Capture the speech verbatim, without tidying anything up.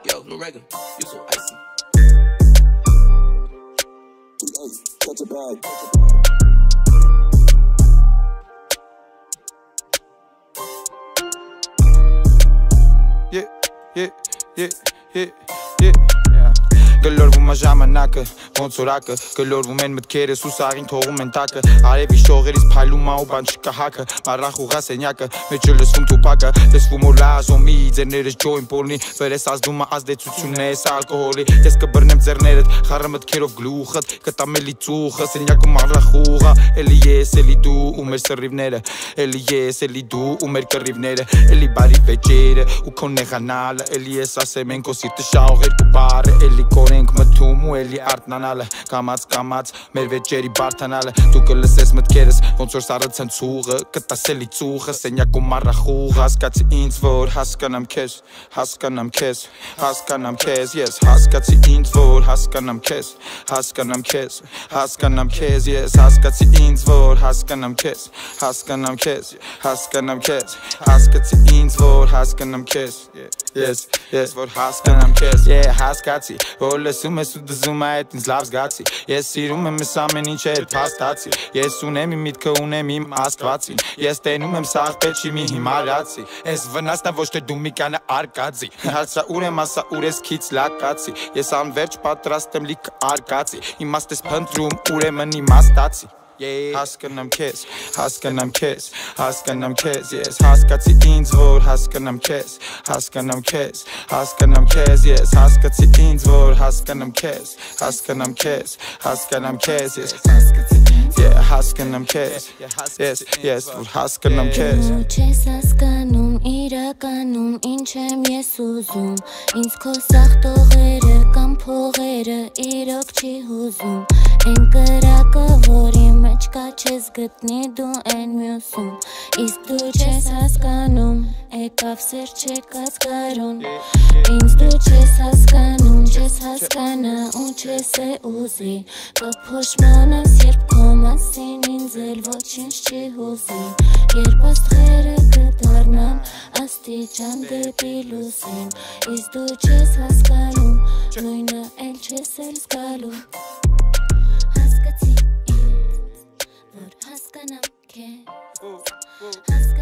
Yo, Norega, you so icy. Catch a bag. Yeah, yeah, yeah, yeah, yeah, yeah. Գլորվում է ժամանակը, ոնց օրակը Գլորվում են մտքերս ու սաղին թողում են տակը Արևի շողերից փայլում ա ու բան չկա հակը Մարախ ուղա սենյակը, մեջը լսվում թուպակը Տեսվում որ լազոմի, ձերներս ջոյն պորնի Վերես ազդում ա ազդեցությունն ես ալկոհոլի Ես կբրնեմ ձերներդ, խառը մտքերով գլուխըտ Կտամ էլի ծուխը, սենյակում մարախ ուղա Էլի ես, էլի դու ու մեր սրիվները Էլի ես, էլի դու ու մեր կռիվները Էլի բարի վեճերը ու քո նեղանալը Էլի ես ասեմ են քո սիրտը շաղ երկու բառը Էլի կորենք մթում ու էլի արտնանալը Կամած կամած մեր վեճերի բարդանալը Դու կլսես մտքերս ոնց որ սառը ցնցուղը Կտաս էլի ծուխը սենյակում առախուղ Հասկացի ինձ որ հասկանամ քեզ Հասկանամ քեզ Հասկանամ քեզ Ես հասկացի ինձ որ հասկանամ քեզ Հասկանամ քեզ Հասկանամ քեզ Ես հասկացի ինձ որ հասկանամ քեզ Հասկանամ քեզ Հասկանամ քեզ Հասկացի ինձ որ հասկանամ քեզ Ես ես որ հասկանամ քեզ Yeah հասկացի որ լսում ես ու դզում այդ ինձ լավ զգացի Ես սիրում եմ ես ամեն ինչ էլ փաստացի Ես ունեմ իմ միտքը ունեմ իմ աստվածին Ես տենում եմ սաղ պետ չի մի հիմարացի Ես վնասն է ոչ թե դու մի կանա արկածի Հասա ուր եմ ասա ուր ես քիչ լակացի Ես անվերջ պատրաստ եմ լիք արկածի Իմաստ ես փնտրում ուրեմն իմաստացի Հասկանամ քեզ, հասկանամ քեզ, հասկանամ քեզ Ես հասկացի ինձ որ հասկանամ քեզ, հասկանամ քեզ, հասկանամ քեզ Ես հասկացի ինձ որ հասկանամ քեզ, հասկանամ քեզ, հասկանամ քեզ Ես հասկացի ինձ հասկանամ քեզ, yes, yes, որ հասկանամ քեզ Չես հասկանում իրականում ինչ եմ ես ուզում Ինձ քո սաղ տողերը կամ փողերը իրոք չի հուզում Են կրակը որի մեջ կա չես գտնի դու են մյուսում Իսկ դու չես հասկանում եկավ սեր չեկած կարուն Ինձ դու չես հասկանում չես հասկանա ու չես է ուզի Կփոշմանաս երբ քո մասին ինձ էլ ոչինչ չի հուզի Երբ աստղերը կդառնան աստիճան դեպի լուսին Իսկ դու չես հասկանում նույնը էլ չես էլ զգալու Հասկացի ինձ, որ հասկանամ քեզ